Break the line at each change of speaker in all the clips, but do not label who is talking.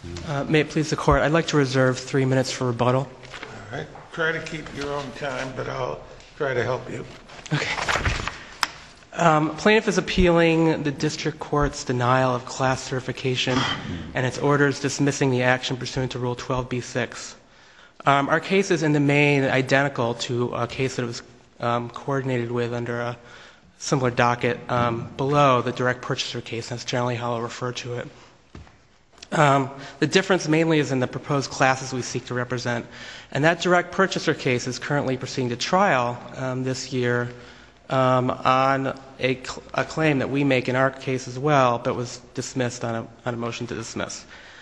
May it please the Court, I'd like to reserve 3 minutes for rebuttal.
All right. Try to keep your own time, but I'll try to help you.
Okay. Plaintiff is appealing the district court's denial of class certification and its orders dismissing the action pursuant to Rule 12b-6. Our case is in the main identical to a case that was coordinated with under a similar docket below the direct purchaser case. That's generally how I'll refer to it. The difference mainly is in the proposed classes we seek to represent. And that direct purchaser case is currently proceeding to trial this year on a claim that we make in our case as well, but was dismissed on a motion to dismiss.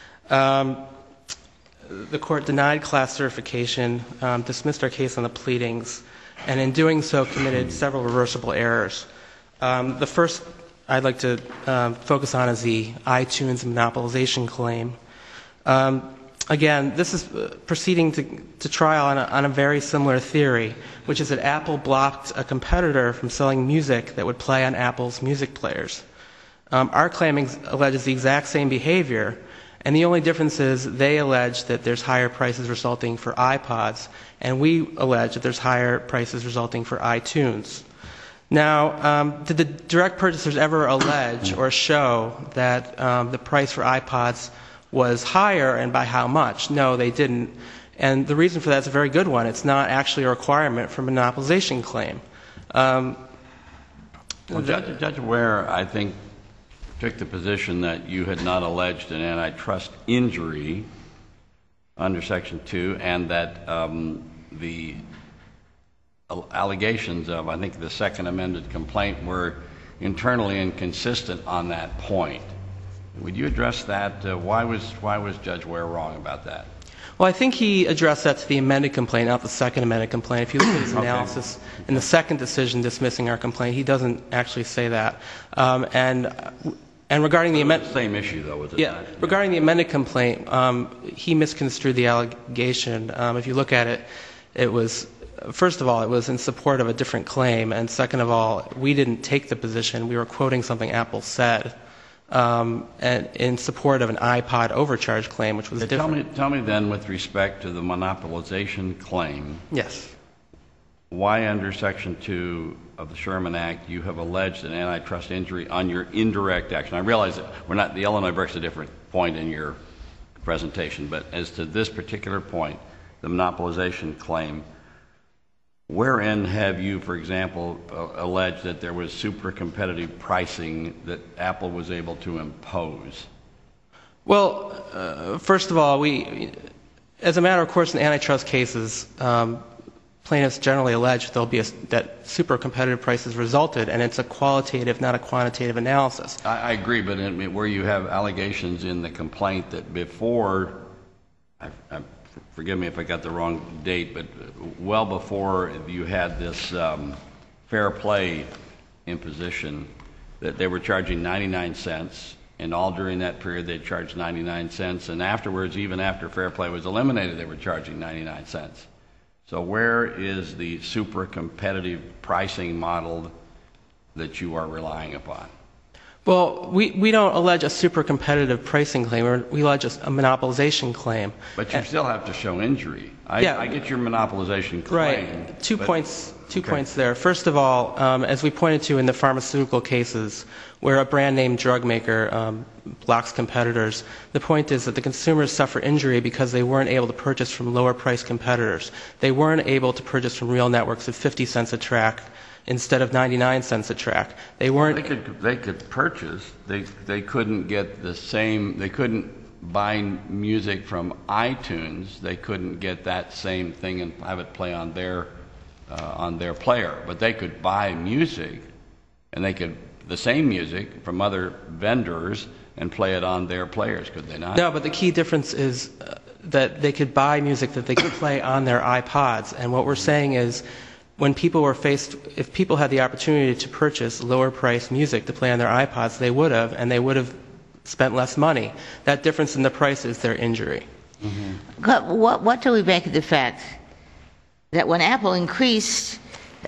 The court denied class certification, dismissed our case on the pleadings, and in doing so committed several reversible errors. The first I'd like to focus on is the iTunes monopolization claim. Again, this is proceeding to trial on a very similar theory, which is that Apple blocked a competitor from selling music that would play on Apple's music players. Our claim alleges the exact same behavior, and the only difference is they allege that there's higher prices resulting for iPods, and we allege that there's higher prices resulting for iTunes. Now, did the direct purchasers ever allege or show that the price for iPods was higher, and by how much? No, they didn't. And the reason for that is a very good one. It's not actually a requirement for a monopolization claim.
Well, Judge Ware, I think, took the position that you had not alleged an antitrust injury under Section 2, and that the allegations of, I think, the second amended complaint were internally inconsistent on that point. Would you address that? Why was Judge Ware wrong about that?
Well, I think he addressed that to the amended complaint, not the second amended complaint. If you look at his analysis in the second decision dismissing our complaint, he doesn't actually say that. And regarding the amended...
Same issue, though, was it?
Yeah. Regarding the amended complaint, he misconstrued the allegation. If you look at it, it was... First of all, it was in support of a different claim, and second of all, we didn't take the position. We were quoting something Apple said, and in support of an iPod overcharge claim, which was different.
Tell me then, with respect to the monopolization claim,
yes,
why under Section 2 of the Sherman Act you have alleged an antitrust injury on your indirect action? I realize that the Illinois brick's a different point in your presentation, but as to this particular point, the monopolization claim, wherein have you, for example, alleged that there was super competitive pricing that Apple was able to impose?
Well, first of all, as a matter of course in antitrust cases, plaintiffs generally allege that super competitive prices resulted, and it's a qualitative, not a quantitative analysis.
I agree, but where you have allegations in the complaint that before, forgive me if I got the wrong date, but well before you had this fair play imposition, that they were charging 99 cents, and all during that period they charged 99 cents, and afterwards, even after fair play was eliminated, they were charging 99 cents. So where is the super competitive pricing model that you are relying upon?
Well, we don't allege a super competitive pricing claim. We allege a monopolization claim.
But you still have to show injury. I get your monopolization claim.
Right. Two points there. First of all, as we pointed to in the pharmaceutical cases, where a brand name drug maker blocks competitors, the point is that the consumers suffer injury because they weren't able to purchase from lower priced competitors. They weren't able to purchase from real networks at 50 cents a track instead of 99 cents a track. They weren't...
They could purchase. They couldn't get the same... They couldn't buy music from iTunes. They couldn't get that same thing and have it play on their player. But they could buy music, and they could... the same music from other vendors and play it on their players, could they not?
No, but the key difference is that they could buy music that they could play on their iPods. And what we're saying is when people were faced, if people had the opportunity to purchase lower priced music to play on their iPods, they would have, and they would have spent less money. That difference in the price is their injury.
Mm-hmm. What do we make of the fact that when Apple increased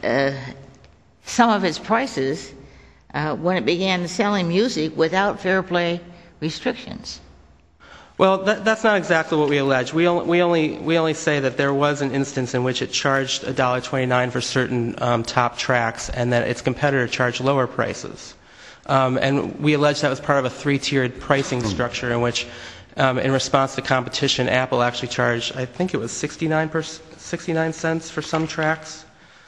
some of its prices when it began selling music without fair play restrictions?
Well, that's not exactly what we allege. We only say that there was an instance in which it charged $1.29 for certain top tracks, and that its competitor charged lower prices. And we allege that was part of a three-tiered pricing structure in which, in response to competition, Apple actually charged, I think it was 69 cents for some tracks.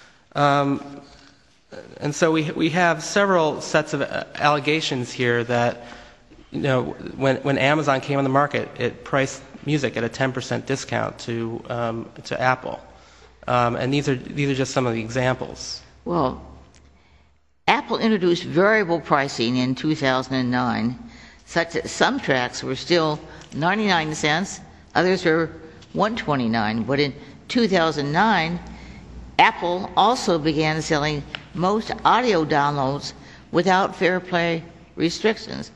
And so we have several sets of allegations here that, you know, when Amazon came on the market, it priced music at a 10% discount to Apple, and these are just some of the examples.
Well, Apple introduced variable pricing in 2009, such that some tracks were still 99 cents, others were 129. But in 2009, Apple also began selling most audio downloads without fair play restrictions.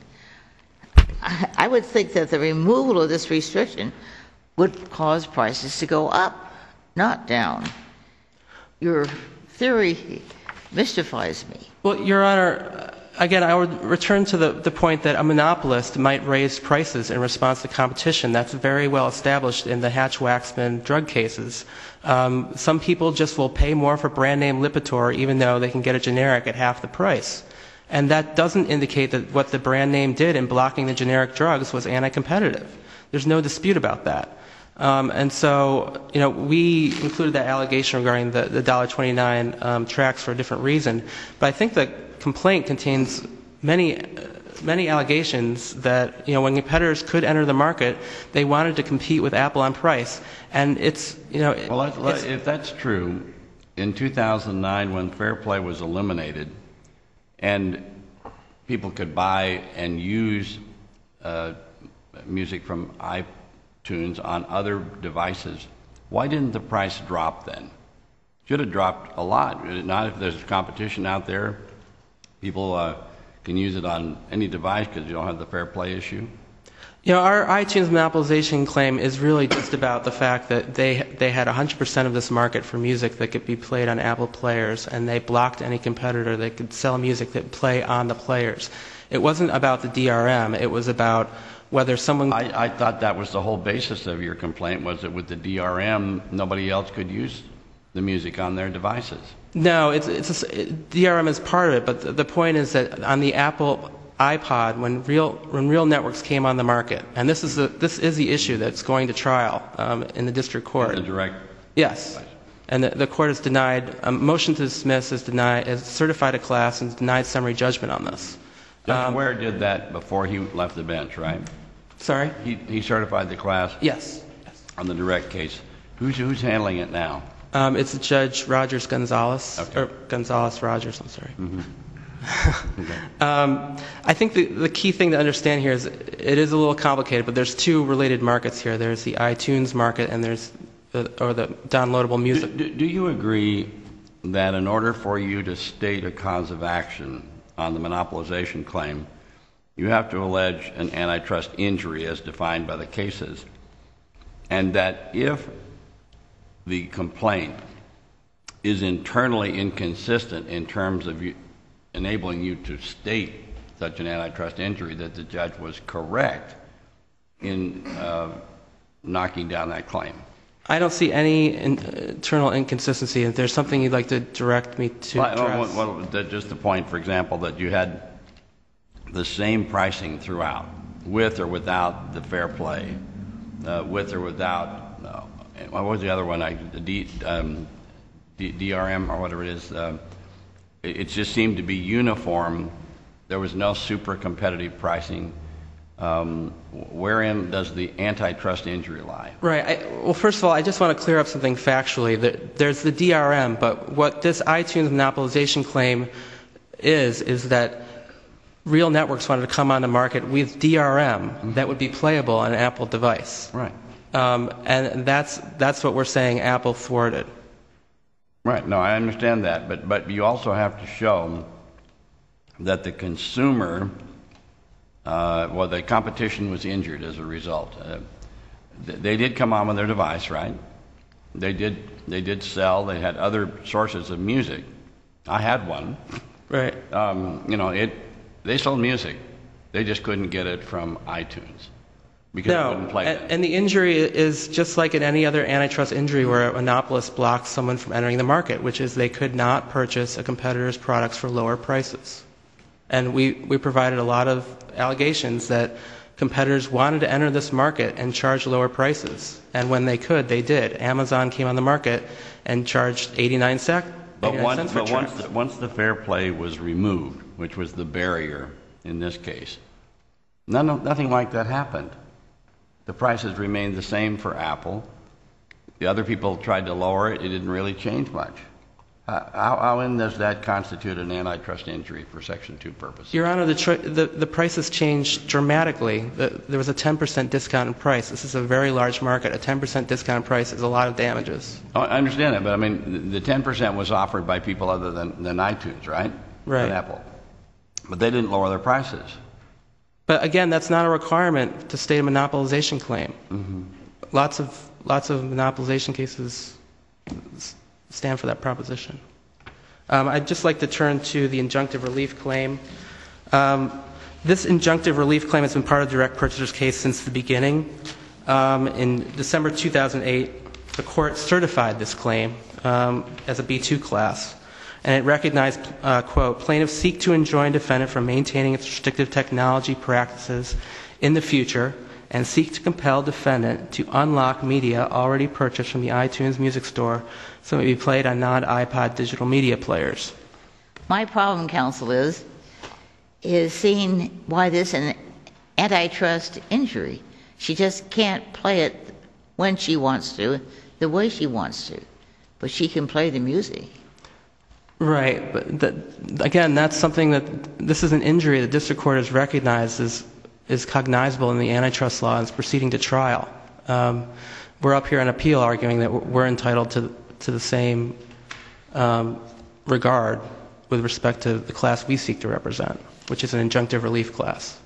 I would think that the removal of this restriction would cause prices to go up, not down. Your theory mystifies me.
Well, Your Honor, again, I would return to the point that a monopolist might raise prices in response to competition. That's very well established in the Hatch-Waxman drug cases. Some people just will pay more for brand name Lipitor even though they can get a generic at half the price. And that doesn't indicate that what the brand name did in blocking the generic drugs was anti-competitive. There's no dispute about that. And so, you know, we included that allegation regarding the $1.29 tracks for a different reason. But I think the complaint contains many allegations that, you know, when competitors could enter the market, they wanted to compete with Apple on price. And it's, you know...
Well, if that's true, in 2009 when Fair Play was eliminated and people could buy and use music from iTunes on other devices, why didn't the price drop then? Should have dropped a lot. Not if there's competition out there. People can use it on any device because you don't have the fair play issue.
You know, our iTunes monopolization claim is really just about the fact that they had 100% of this market for music that could be played on Apple players, and they blocked any competitor that could sell music that play on the players. It wasn't about the DRM. It was about whether someone...
I thought that was the whole basis of your complaint, was that with the DRM, nobody else could use the music on their devices.
No, DRM is part of it, but the point is that on the Apple iPod, when real networks came on the market, and this is the issue that's going to trial in the district court.
The direct.
Yes, and the court has denied a motion to dismiss, has certified a class, and denied summary judgment on this.
Judge Ware did that before he left the bench, right?
Sorry?
He certified the class.
Yes.
On the direct case. Who's handling it now?
It's Judge Rogers Gonzalez,
okay.
or Gonzalez Rogers. I'm sorry.
Mm-hmm.
Okay. I think the key thing to understand here is it is a little complicated, but there's two related markets here. There's the iTunes market, and there's the downloadable music.
Do you agree that in order for you to state a cause of action on the monopolization claim, you have to allege an antitrust injury as defined by the cases, and that if the complaint is internally inconsistent in terms of enabling you to state such an antitrust injury, that the judge was correct in knocking down that claim?
I don't see any internal inconsistency. If there's something you'd like to direct me to address.
Well, just the point, for example, that you had the same pricing throughout, with or without the fair play, with or without, what was the other one? DRM or whatever it is. It just seemed to be uniform. There was no super competitive pricing. Wherein does the antitrust injury lie?
Right. Well, first of all, I just want to clear up something factually. There's the DRM, but what this iTunes monopolization claim is that real networks wanted to come on the market with DRM that would be playable on an Apple device.
Right.
And that's what we're saying Apple thwarted.
Right. No, I understand that, but you also have to show that the consumer, the competition was injured as a result. They did come on with their device, right? They did sell. They had other sources of music. I had one.
Right.
They sold music. They just couldn't get it from iTunes. because it wouldn't play it.
And the injury is just like in any other antitrust injury where a monopolist blocks someone from entering the market, which is they could not purchase a competitor's products for lower prices. And we provided a lot of allegations that competitors wanted to enter this market and charge lower prices. And when they could, they did. Amazon came on the market and charged 89 cents for tracks.
Once the fair play was removed, which was the barrier in this case, nothing like that happened. The prices remained the same for Apple. The other people tried to lower it. It didn't really change much. How does that constitute an antitrust injury for Section 2 purposes?
Your Honor, the prices changed dramatically. There was a 10% discount in price. This is a very large market. A 10% discount in price is a lot of damages.
Oh, I understand that, but I mean, the 10% was offered by people other than iTunes, right?
Right.
Than Apple. But they didn't lower their prices.
But again, that's not a requirement to state a monopolization claim.
Mm-hmm.
Lots of monopolization cases stand for that proposition. I'd just like to turn to the injunctive relief claim. This injunctive relief claim has been part of the direct purchaser's case since the beginning. In December 2008, the court certified this claim as a B2 class, and it recognized, quote, plaintiffs seek to enjoin defendant from maintaining its restrictive technology practices in the future and seek to compel defendant to unlock media already purchased from the iTunes music store so it may be played on non-iPod digital media players.
My problem, counsel, is seeing why this is an antitrust injury. She just can't play it when she wants to, the way she wants to, but she can play the music.
Right, but again, that's something that this is an injury the district court has recognized is cognizable in the antitrust law and is proceeding to trial. We're up here on appeal arguing that we're entitled to the same regard with respect to the class we seek to represent, which is an injunctive relief class.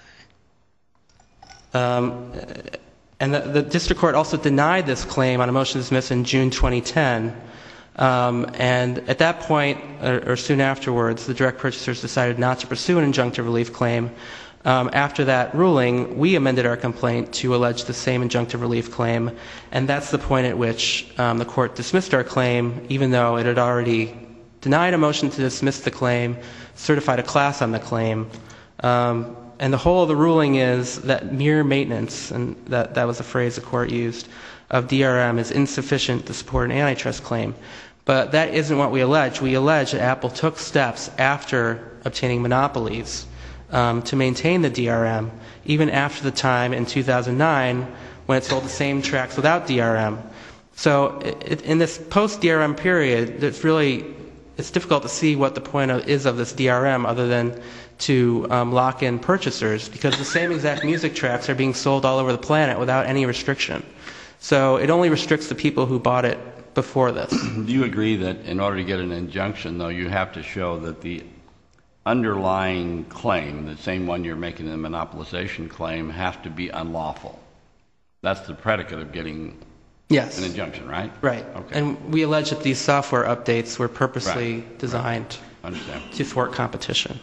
And the district court also denied this claim on a motion to dismiss in June 2010. And at that point, or soon afterwards, the direct purchasers decided not to pursue an injunctive relief claim. After that ruling, we amended our complaint to allege the same injunctive relief claim, and that's the point at which the court dismissed our claim, even though it had already denied a motion to dismiss the claim, certified a class on the claim. And the whole of the ruling is that mere maintenance, and that was the phrase the court used, of DRM is insufficient to support an antitrust claim. But that isn't what we allege. We allege that Apple took steps after obtaining monopolies to maintain the DRM, even after the time in 2009 when it sold the same tracks without DRM. So in this post-DRM period, it's difficult to see what the point is of this DRM other than to lock in purchasers, because the same exact music tracks are being sold all over the planet without any restriction. So it only restricts the people who bought it before this.
Do you agree that in order to get an injunction, though, you have to show that the underlying claim, the same one you're making, the monopolization claim, has to be unlawful? That's the predicate of getting an injunction, right?
Right.
Okay.
And we allege that these software updates were purposely designed to thwart competition.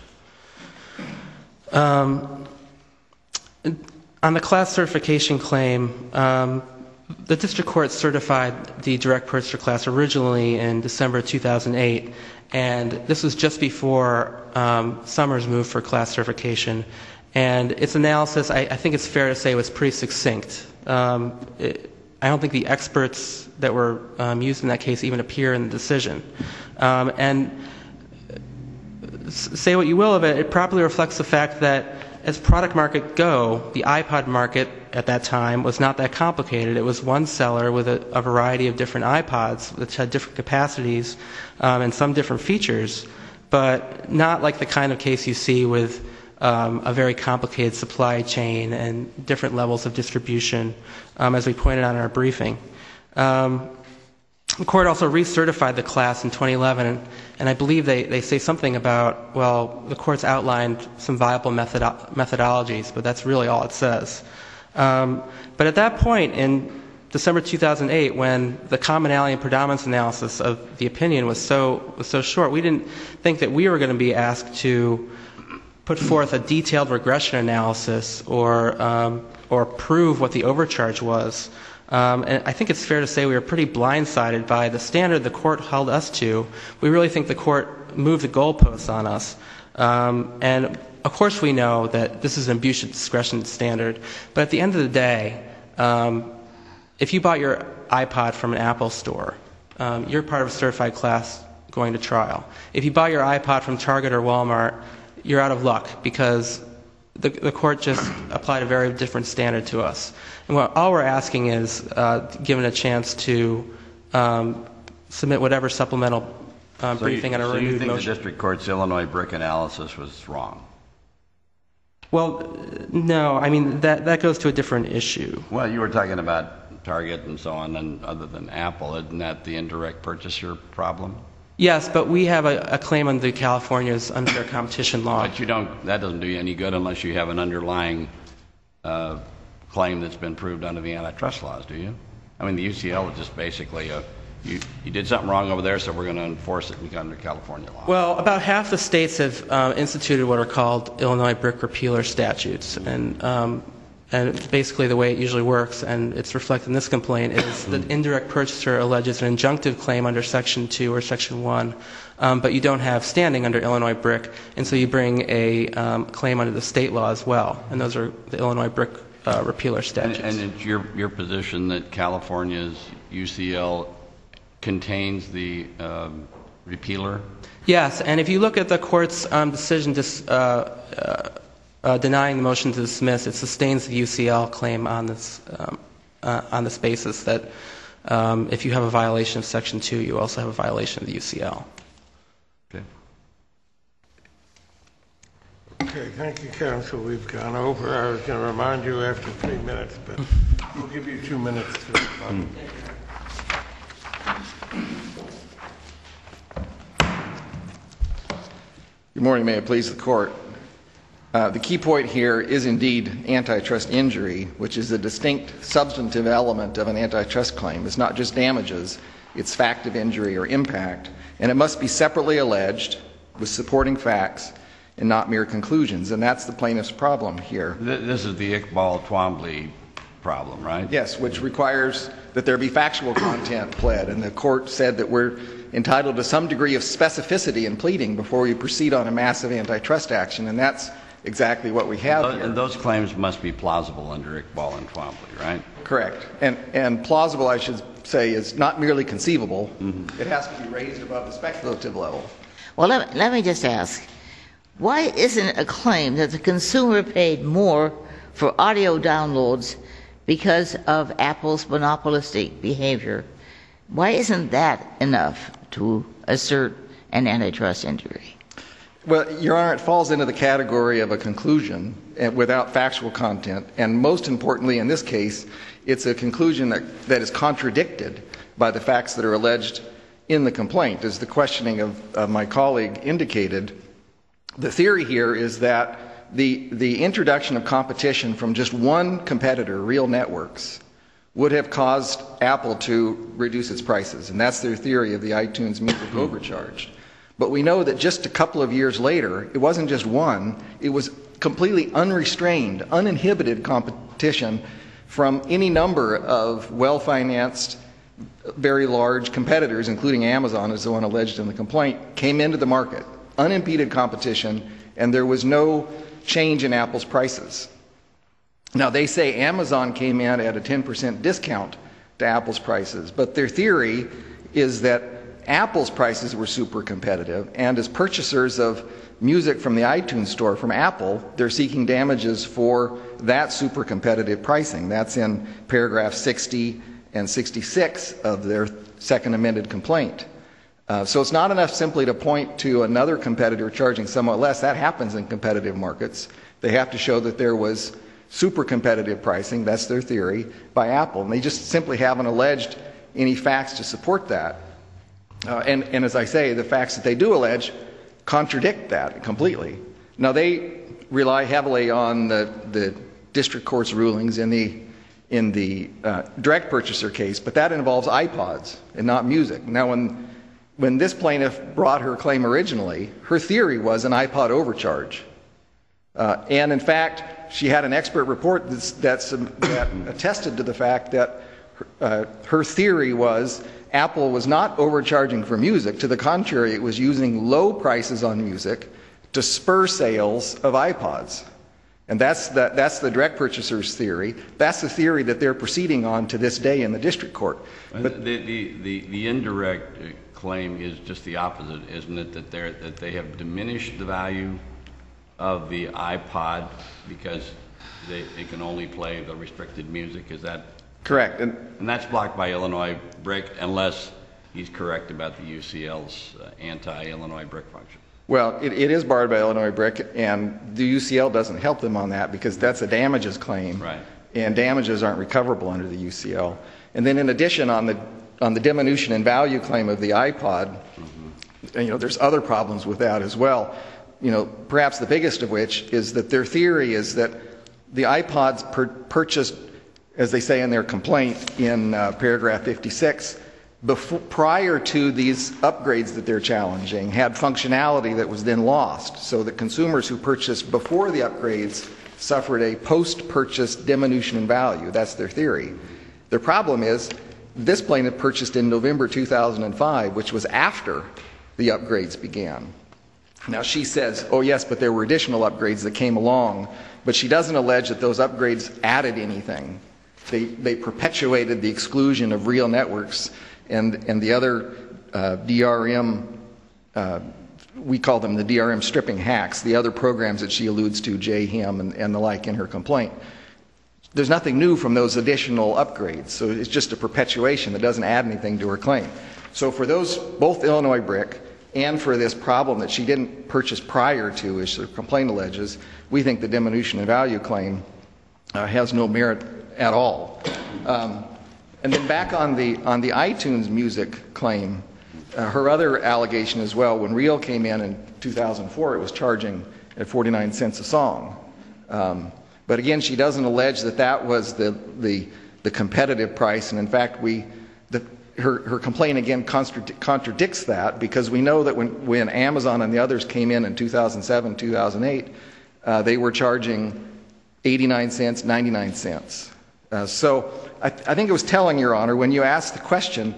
On the class certification claim, the district court certified the direct purchaser class originally in December 2008, and this was just before Summers moved for class certification. And its analysis, I think it's fair to say, was pretty succinct. I don't think the experts that were used in that case even appear in the decision. And say what you will of it, it properly reflects the fact that as product market go, the iPod market at that time was not that complicated. It was one seller with a variety of different iPods that had different capacities and some different features, but not like the kind of case you see with a very complicated supply chain and different levels of distribution, as we pointed out in our briefing. The court also recertified the class in 2011, and I believe they say something about, well, the court's outlined some viable methodologies, but that's really all it says. But at that point, in December 2008, when the commonality and predominance analysis of the opinion was so short, we didn't think that we were going to be asked to put forth a detailed regression analysis or or prove what the overcharge was. And I think it's fair to say we were pretty blindsided by the standard the court held us to. We really think the court moved the goalposts on us. And of course we know that this is an abuse of discretion standard, but at the end of the day, if you bought your iPod from an Apple store, you're part of a certified class going to trial. If you buy your iPod from Target or Walmart, you're out of luck because the court just applied a very different standard to us. And all we're asking is given a chance to submit whatever supplemental briefing on a renewed motion. So you think the
district court's Illinois BRIC analysis was wrong?
Well, no. I mean, that goes to a different issue.
Well, you were talking about Target and so on, and other than Apple, isn't that the indirect purchaser problem?
Yes, but we have a claim under California's unfair competition law.
But that doesn't do you any good unless you have an underlying claim that's been proved under the antitrust laws, do you? I mean, the UCL is just basically you did something wrong over there, so we're going to enforce it under California law.
Well, about half the states have instituted what are called Illinois BRIC repealer statutes, and basically the way it usually works, and it's reflected in this complaint, is that indirect purchaser alleges an injunctive claim under Section 2 or Section 1, but you don't have standing under Illinois BRIC, and so you bring a claim under the state law as well, and those are the Illinois BRIC repealer statutes.
And it's your position that California's UCL contains the repealer?
Yes, and if you look at the court's decision denying the motion to dismiss, it sustains the UCL claim on this basis that if you have a violation of Section 2, you also have a violation of the UCL.
Okay.
Okay, thank you, counsel. We've gone over. I was going to remind you after 3 minutes, but we'll give you 2 minutes to respond.
Good morning. May it please the court. The key point here is indeed antitrust injury, which is a distinct substantive element of an antitrust claim. It's not just damages, it's fact of injury or impact, and it must be separately alleged with supporting facts and not mere conclusions, and that's the plaintiff's problem here.
This is the Iqbal Twombly problem, right?
Yes, which requires that there be factual content pled, and the court said that we're entitled to some degree of specificity in pleading before we proceed on a massive antitrust action, and that's exactly what we have here.
And those claims must be plausible under Iqbal and Twombly, right?
Correct. And plausible, I should say, is not merely conceivable. Mm-hmm. It has to be raised above the speculative level.
Well, let me just ask, why isn't it a claim that the consumer paid more for audio downloads because of Apple's monopolistic behavior? Why isn't that enough to assert an antitrust injury?
Well, Your Honor, it falls into the category of a conclusion without factual content, and most importantly in this case, it's a conclusion that is contradicted by the facts that are alleged in the complaint. As the questioning of my colleague indicated, the theory here is that the introduction of competition from just one competitor, Real Networks, would have caused Apple to reduce its prices, and that's their theory of the iTunes music overcharge. But we know that just a couple of years later, it wasn't just one, it was completely unrestrained, uninhibited competition from any number of well-financed, very large competitors, including Amazon, as the one alleged in the complaint, came into the market. Unimpeded competition, and there was no change in Apple's prices. Now, they say Amazon came in at a 10% discount to Apple's prices, but their theory is that Apple's prices were super competitive, and as purchasers of music from the iTunes store from Apple, they're seeking damages for that super competitive pricing. That's in paragraph 60 and 66 of their second amended complaint. So it's not enough simply to point to another competitor charging somewhat less. That happens in competitive markets. They have to show that there was super competitive pricing, that's their theory, by Apple. And they just simply haven't alleged any facts to support that. And as I say, the facts that they do allege contradict that completely. Now, they rely heavily on the district court's rulings in the direct purchaser case, but that involves iPods and not music. Now, when this plaintiff brought her claim originally, her theory was an iPod overcharge. And in fact, she had an expert report that attested to the fact that her theory was Apple was not overcharging for music. To the contrary, it was using low prices on music to spur sales of iPods. And that's the direct purchaser's theory. That's the theory that they're proceeding on to this day in the district court. But
the indirect claim is just the opposite, isn't it? That they have diminished the value of the iPod because they can only play the restricted music. Is that
correct?
And that's blocked by Illinois BRIC, unless he's correct about the UCL's anti-Illinois BRIC function.
Well, it is barred by Illinois BRIC, and the UCL doesn't help them on that because that's a damages claim,
right?
And damages aren't recoverable under the UCL. And then, in addition, on the diminution in value claim of the iPod, there's other problems with that as well. Perhaps the biggest of which is that their theory is that the iPods purchased, as they say in their complaint in paragraph 56, prior to these upgrades that they're challenging, had functionality that was then lost, so that consumers who purchased before the upgrades suffered a post-purchase diminution in value. That's their theory. Their problem is this plaintiff purchased in November 2005, which was after the upgrades began. Now she says, oh yes, but there were additional upgrades that came along, but she doesn't allege that those upgrades added anything. They perpetuated the exclusion of real networks and the other DRM, we call them the DRM stripping hacks, the other programs that she alludes to, JHIM and the like in her complaint. There's nothing new from those additional upgrades, so it's just a perpetuation that doesn't add anything to her claim. So for those, both Illinois BRIC and for this problem that she didn't purchase prior to, as the complaint alleges, we think the diminution in value claim has no merit at all. And then back on the iTunes music claim, her other allegation as well, when Real came in 2004, it was charging at 49 cents a song. But again, she doesn't allege that was the competitive price, and in fact, her complaint again contradicts that, because we know that when Amazon and the others came in 2007, 2008, they were charging 89 cents, 99 cents. So I think it was telling, Your Honor, when you asked the question,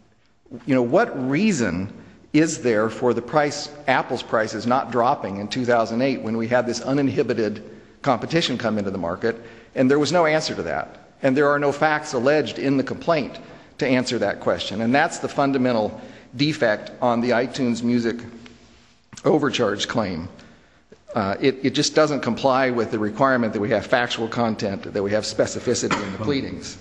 what reason is there for the price, Apple's prices not dropping in 2008 when we had this uninhibited competition come into the market? And there was no answer to that. And there are no facts alleged in the complaint to answer that question. And that's the fundamental defect on the iTunes music overcharge claim. It just doesn't comply with the requirement that we have factual content, that we have specificity in the pleadings.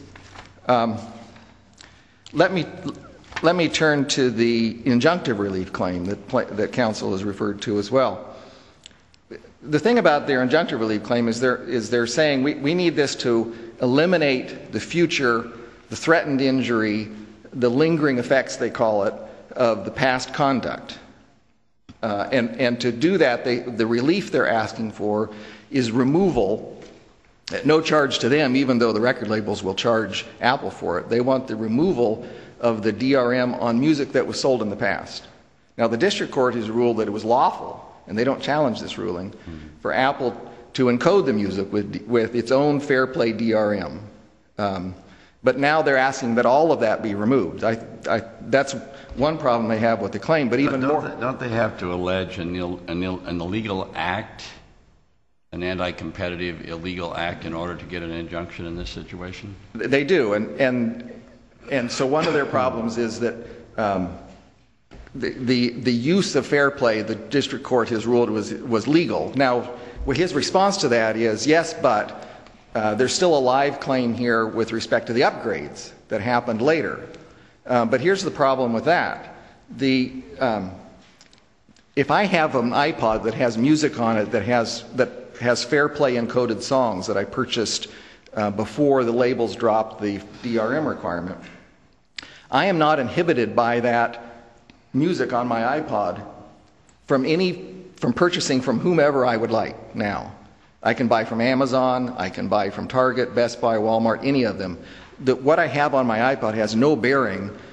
Let me turn to the injunctive relief claim that counsel has referred to as well. The thing about their injunctive relief claim is they're saying we need this to eliminate the future, the threatened injury, the lingering effects, they call it, of the past conduct. And to do that, the relief they're asking for is removal at no charge to them, even though the record labels will charge Apple for it. They want the removal of the DRM on music that was sold in the past. Now, the district court has ruled that it was lawful, and they don't challenge this ruling, for Apple to encode the music with its own fair play DRM. But now they're asking that all of that be removed. That's one problem they have with the claim, but even more...
Don't they have to allege an illegal act, an anti-competitive illegal act, in order to get an injunction in this situation?
They do, and so one of their problems is that the use of fair play, the district court has ruled was legal. Now, his response to that is, yes, but there's still a live claim here with respect to the upgrades that happened later. But here's the problem with that. If I have an iPod that has music on it that has fair play encoded songs that I purchased before the labels dropped the DRM requirement, I am not inhibited by that music on my iPod from purchasing from whomever I would like now. I can buy from Amazon, I can buy from Target, Best Buy, Walmart, any of them. What I have on my iPod has no bearing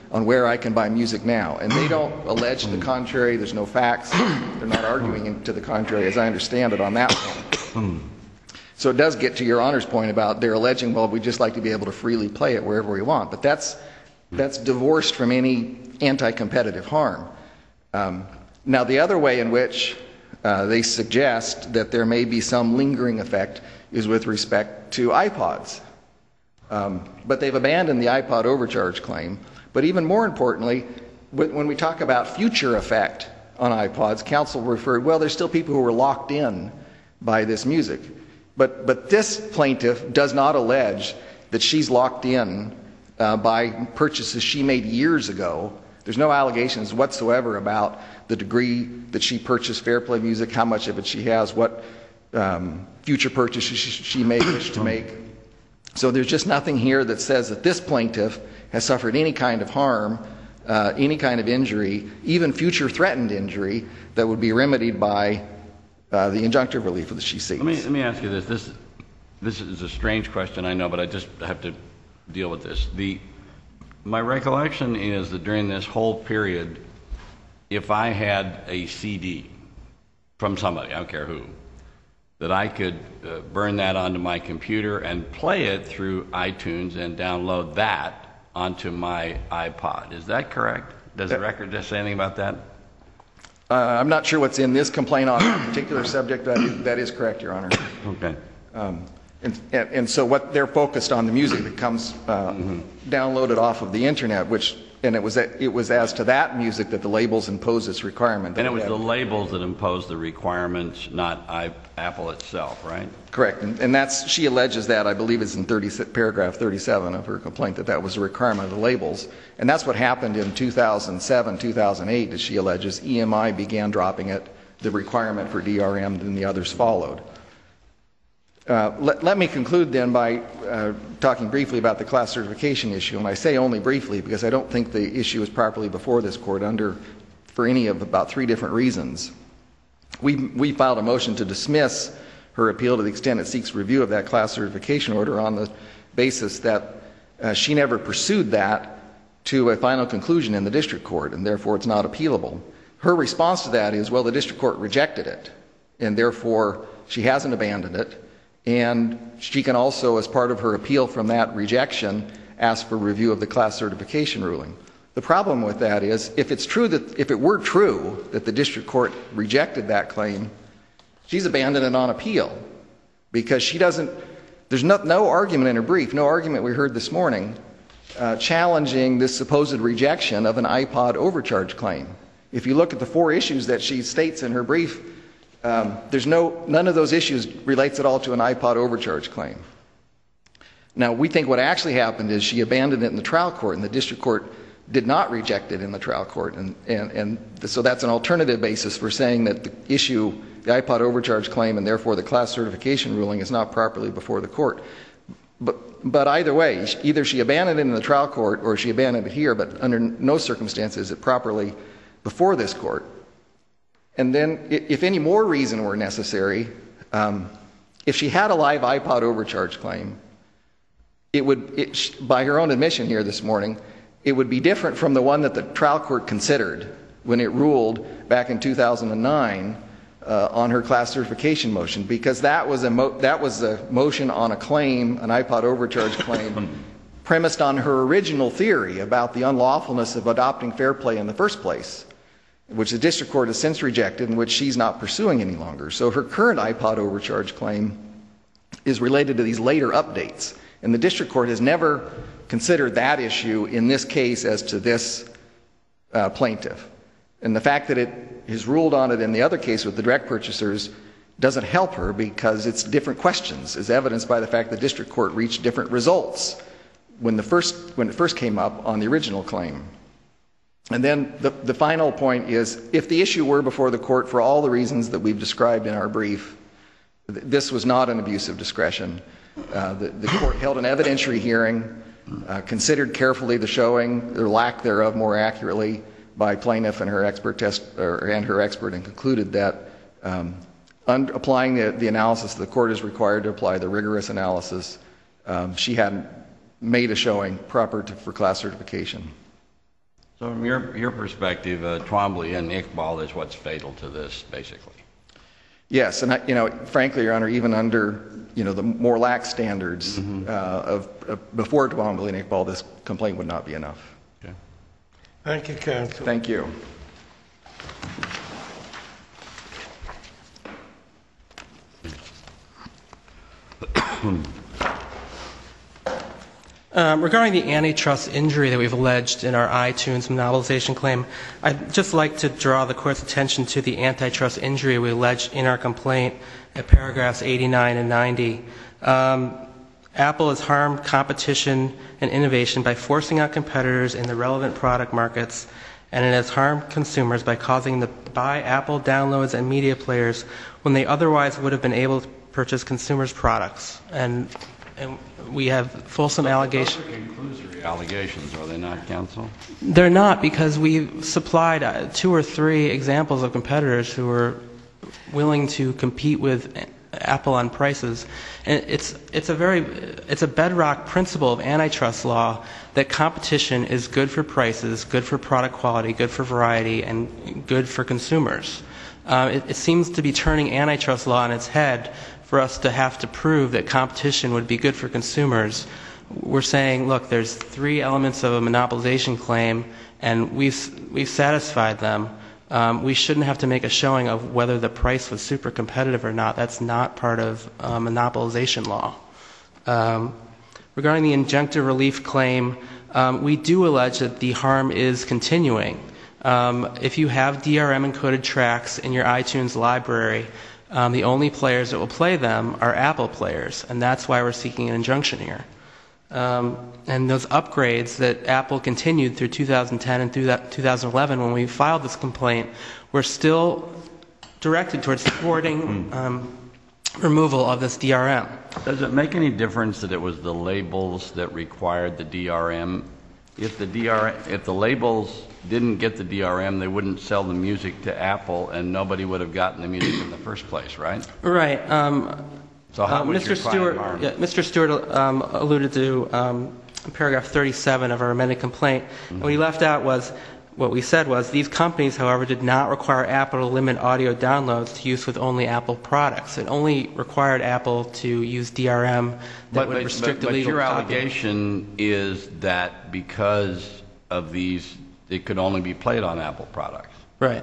on where I can buy music now. And they don't allege to the contrary. There's no facts. They're not arguing to the contrary, as I understand it, on that point. So it does get to Your Honor's point about they're alleging, well, we'd just like to be able to freely play it wherever we want. But that's divorced from any anti-competitive harm. Now, the other way in which they suggest that there may be some lingering effect is with respect to iPods. But they've abandoned the iPod overcharge claim. But even more importantly, when we talk about future effect on iPods, counsel referred, well, there's still people who are locked in by this music. But this plaintiff does not allege that she's locked in by purchases she made years ago. There's no allegations whatsoever about the degree that she purchased Fairplay music, how much of it she has, what future purchases she may wish to make. So there's just nothing here that says that this plaintiff has suffered any kind of harm, any kind of injury, even future threatened injury that would be remedied by the injunctive relief that she seeks.
Let me ask you this. This is a strange question, I know, but I just have to deal with this. My recollection is that during this whole period, if I had a CD from somebody, I don't care who, that I could burn that onto my computer and play it through iTunes and download that onto my iPod. Is that correct? Does the record just say anything about that?
I'm not sure what's in this complaint on that particular subject. That is correct, Your Honor.
Okay.
And so what they're focused on, the music that comes downloaded off of the internet, and it was as to that music that the labels impose this requirement.
And it was the labels that imposed the requirements, not Apple itself, right?
Correct. And she alleges that, I believe it's in paragraph 37 of her complaint, that was a requirement of the labels. And that's what happened in 2007, 2008, as she alleges. EMI began dropping it, the requirement for DRM, and the others followed. Let me conclude then by talking briefly about the class certification issue, and I say only briefly because I don't think the issue is properly before this court for any of about 3 different reasons. We filed a motion to dismiss her appeal to the extent it seeks review of that class certification order on the basis that she never pursued that to a final conclusion in the district court, and therefore it's not appealable. Her response to that is, well, the district court rejected it, and therefore she hasn't abandoned it. And she can also, as part of her appeal from that rejection, ask for review of the class certification ruling. The problem with that is, if it were true that the district court rejected that claim, she's abandoned it on appeal, because there's no argument in her brief, no argument we heard this morning, challenging this supposed rejection of an iPod overcharge claim. If you look at the 4 issues that she states in her brief, none of those issues relates at all to an iPod overcharge claim. Now, we think what actually happened is she abandoned it in the trial court, and the district court did not reject it in the trial court. And so that's an alternative basis for saying that the issue, the iPod overcharge claim, and therefore the class certification ruling, is not properly before the court. But either way, either she abandoned it in the trial court or she abandoned it here, but under no circumstances is it properly before this court. And then, if any more reason were necessary, if she had a live iPod overcharge claim, by her own admission here this morning, it would be different from the one that the trial court considered when it ruled back in 2009 on her class certification motion, because that was a motion on a claim, an iPod overcharge claim, premised on her original theory about the unlawfulness of adopting fair play in the first place, which the district court has since rejected and which she's not pursuing any longer. So her current iPod overcharge claim is related to these later updates. And the district court has never considered that issue in this case as to this plaintiff. And the fact that it has ruled on it in the other case with the direct purchasers doesn't help her, because it's different questions, as evidenced by the fact the district court reached different results when it first came up on the original claim. And then the final point is, if the issue were before the court for all the reasons that we've described in our brief, this was not an abuse of discretion. The court held an evidentiary hearing, considered carefully the showing, or lack thereof more accurately, by plaintiff and her expert and concluded that applying the analysis the court is required to apply, the rigorous analysis, she hadn't made a showing proper for class certification.
So from your perspective, Twombly and Iqbal is what's fatal to this, basically.
Yes, and frankly, Your Honor, even under the more lax standards of before Twombly and Iqbal, this complaint would not be enough.
Okay.
Thank you, counsel.
Thank you.
Regarding the antitrust injury that we've alleged in our iTunes monopolization claim, I'd just like to draw the Court's attention to the antitrust injury we alleged in our complaint at paragraphs 89 and 90. Apple has harmed competition and innovation by forcing out competitors in the relevant product markets, and it has harmed consumers by causing them to buy Apple downloads and media players when they otherwise would have been able to purchase consumers' products. And we have fulsome allegations.
Those are conclusory allegations, are they not, counsel?
They're not, because we supplied 2 or 3 examples of competitors who were willing to compete with Apple on prices. And it's a bedrock principle of antitrust law that competition is good for prices, good for product quality, good for variety, and good for consumers. It seems to be turning antitrust law on its head for us to have to prove that competition would be good for consumers. We're saying, look, there's 3 elements of a monopolization claim, and we've satisfied them. We shouldn't have to make a showing of whether the price was super competitive or not. That's not part of monopolization law. Regarding the injunctive relief claim, we do allege that the harm is continuing. If you have DRM encoded tracks in your iTunes library, the only players that will play them are Apple players, and that's why we're seeking an injunction here. And those upgrades that Apple continued through 2010 and through 2011 when we filed this complaint were still directed towards supporting removal of this DRM.
Does it make any difference that it was the labels that required the DRM? If the labels didn't get the DRM, they wouldn't sell the music to Apple, and nobody would have gotten the music in the first place, right?
Right.
So how was your client harmed?
Mr. Stewart alluded to paragraph 37 of our amended complaint. And what he left out was, what we said was, these companies, however, did not require Apple to limit audio downloads to use with only Apple products. It only required Apple to use DRM that would restrict illegal copying. But
your allegation is that because of these, it could only be played on Apple products.
Right.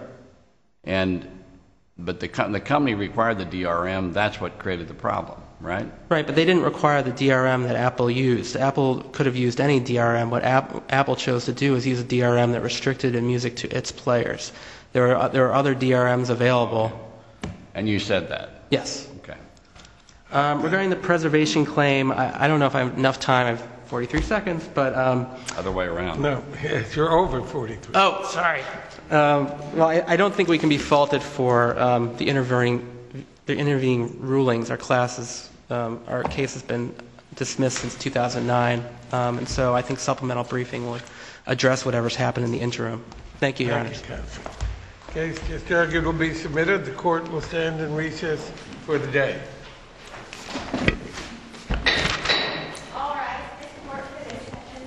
But the company required the DRM. That's what created the problem, right?
Right, but they didn't require the DRM that Apple used. Apple could have used any DRM. What Apple chose to do is use a DRM that restricted the music to its players. There are other DRMs available.
And you said that?
Yes.
Okay.
Regarding the preservation claim, I don't know if I have enough time. I have 43 seconds, but...
Other way around.
No, yes, you're over 43.
Oh, sorry. Well, I don't think we can be faulted for the intervening rulings. Our case has been dismissed since 2009, and so I think supplemental briefing will address whatever's happened in the interim. Thank you, Your Honor.
Case just argued will be submitted. The court will stand in recess for the day.